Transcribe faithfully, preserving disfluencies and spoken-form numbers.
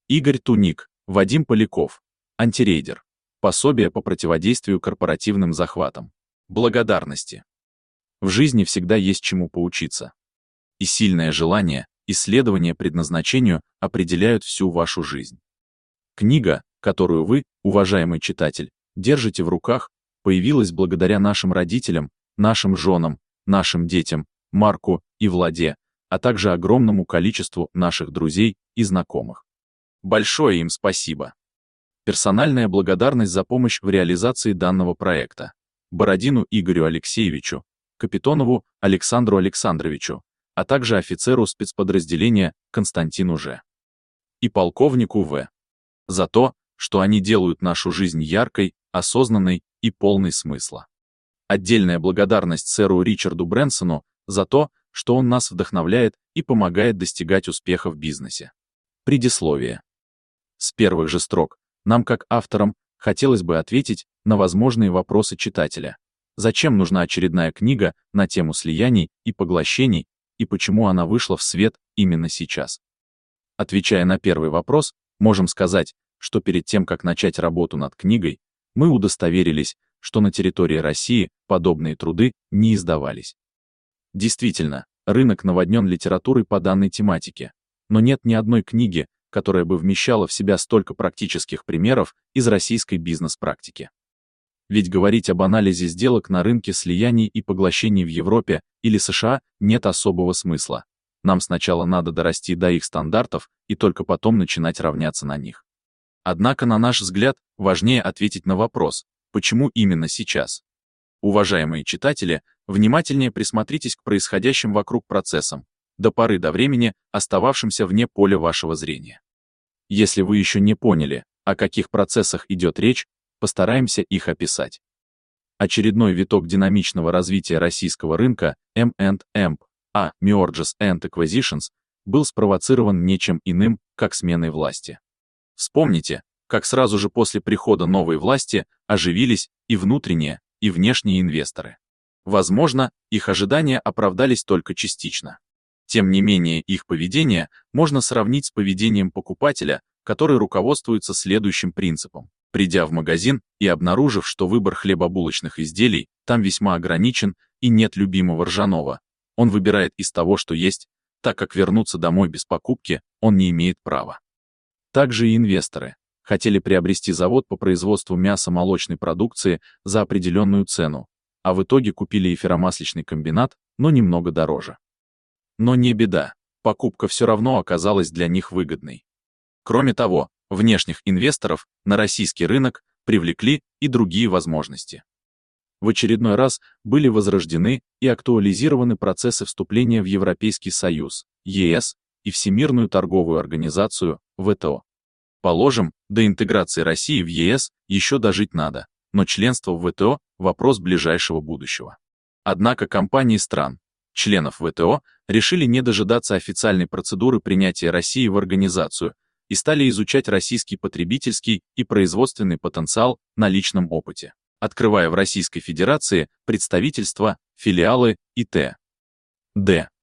Игорь Туник, Вадим Поляков. Антирейдер. Пособие по противодействию корпоративным захватам. Благодарности. В жизни всегда есть чему поучиться. И сильное желание, исследование предназначению определяют всю вашу жизнь. Книга, которую вы, уважаемый читатель, держите в руках, появилась благодаря нашим родителям, нашим женам, нашим детям, Марку и Владе, а также огромному количеству наших друзей и знакомых. Большое им спасибо. Персональная благодарность за помощь в реализации данного проекта. Бородину Игорю Алексеевичу, Капитонову Александру Александровичу, а также офицеру спецподразделения Константину Ж. и полковнику В. за то, что они делают нашу жизнь яркой, осознанной и полной смысла. Отдельная благодарность сэру Ричарду Брэнсону за то, что он нас вдохновляет и помогает достигать успеха в бизнесе. Предисловие. С первых же строк нам, как авторам, хотелось бы ответить на возможные вопросы читателя. Зачем нужна очередная книга на тему слияний и поглощений, и почему она вышла в свет именно сейчас? Отвечая на первый вопрос, можем сказать, что перед тем, как начать работу над книгой, мы удостоверились, что на территории России подобные труды не издавались. Действительно, рынок наводнен литературой по данной тематике, но нет ни одной книги, которая бы вмещала в себя столько практических примеров из российской бизнес-практики. Ведь говорить об анализе сделок на рынке слияний и поглощений в Европе или США нет особого смысла. Нам сначала надо дорасти до их стандартов и только потом начинать равняться на них. Однако, на наш взгляд, важнее ответить на вопрос, почему именно сейчас? Уважаемые читатели, внимательнее присмотритесь к происходящим вокруг процессам, до поры до времени остававшимся вне поля вашего зрения. Если вы еще не поняли, о каких процессах идет речь, постараемся их описать. Очередной виток динамичного развития российского рынка эм энд эм, а Mergers and Acquisitions, был спровоцирован ничем иным, как сменой власти. Вспомните, как сразу же после прихода новой власти оживились и внутренние, и внешние инвесторы. Возможно, их ожидания оправдались только частично. Тем не менее, их поведение можно сравнить с поведением покупателя, который руководствуется следующим принципом. Придя в магазин и обнаружив, что выбор хлебобулочных изделий там весьма ограничен и нет любимого ржаного, он выбирает из того, что есть, так как вернуться домой без покупки он не имеет права. Также и инвесторы хотели приобрести завод по производству мясо-молочной продукции за определенную цену, а в итоге купили эфиромасличный комбинат, но немного дороже. Но не беда, покупка все равно оказалась для них выгодной. Кроме того, внешних инвесторов на российский рынок привлекли и другие возможности. В очередной раз были возрождены и актуализированы процессы вступления в Европейский Союз, е эс, и Всемирную торговую организацию, вэ тэ о. Положим, до интеграции России в е эс еще дожить надо, но членство в вэ тэ о – вопрос ближайшего будущего. Однако компании стран, членов вэ тэ о, решили не дожидаться официальной процедуры принятия России в организацию и стали изучать российский потребительский и производственный потенциал на личном опыте, открывая в Российской Федерации представительства, филиалы и т д